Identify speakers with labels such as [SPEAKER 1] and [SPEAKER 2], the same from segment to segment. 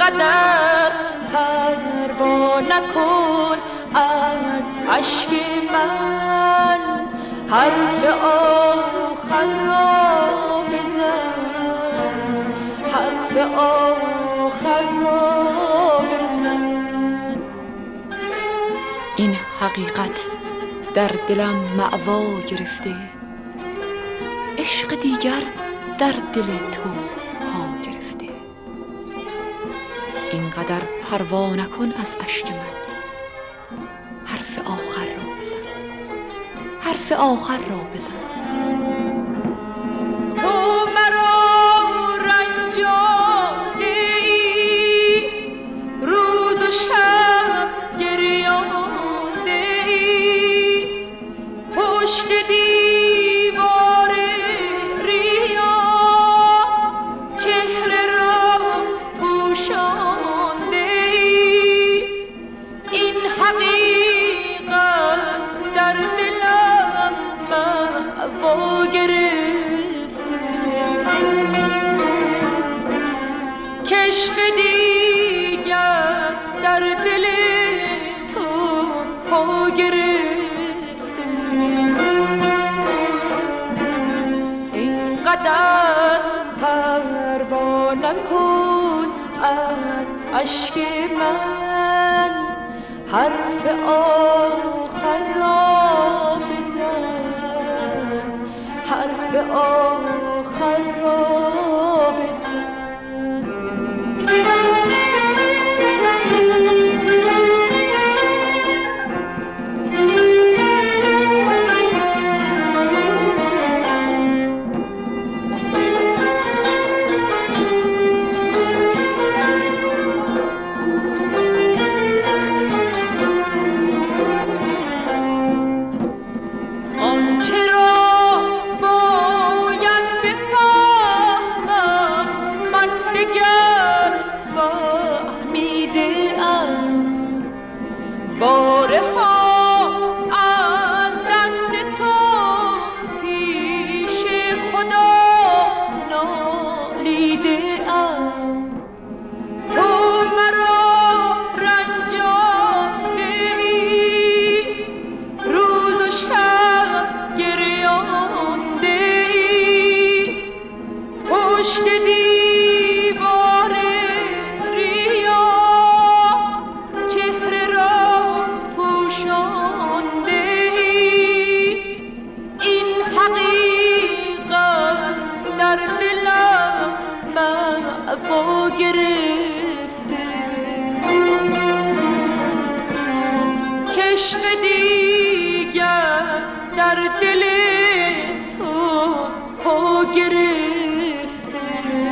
[SPEAKER 1] اینقدر پروا نکن از اشک من، حرف آخر را بزن، حرف آخر را بزن.
[SPEAKER 2] این حقیقت در دلم مأوا گرفته، عشق دیگر در دل تو پا گرفته. اینقدر پروا نکن از اشک من، حرف آخر را بزن، حرف آخر را بزن.
[SPEAKER 1] تو مرا رنجانده ای، روز و شب گریانده ای، پشت دیوار ریا چهره را پوشانده ای. این حقیقت در دلم مأوا گرفته، کشف دیگر در دل تو پا گرفته. اینقدر پروا نکن از اشک من، حرف آخر را بزن، حرف آخر را بزن. کشف دیگر در دل تو پا گرفته.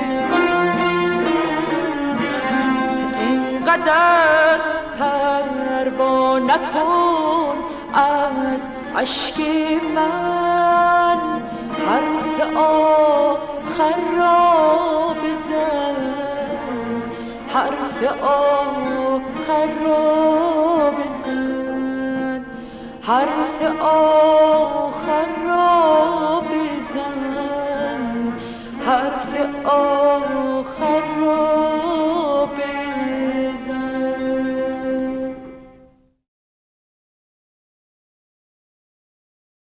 [SPEAKER 1] اینقدر پروا نکن از اشک من، حرف آخر را بزن، حرف آخر را بزن، حرف آخر را بزن، حرف آخر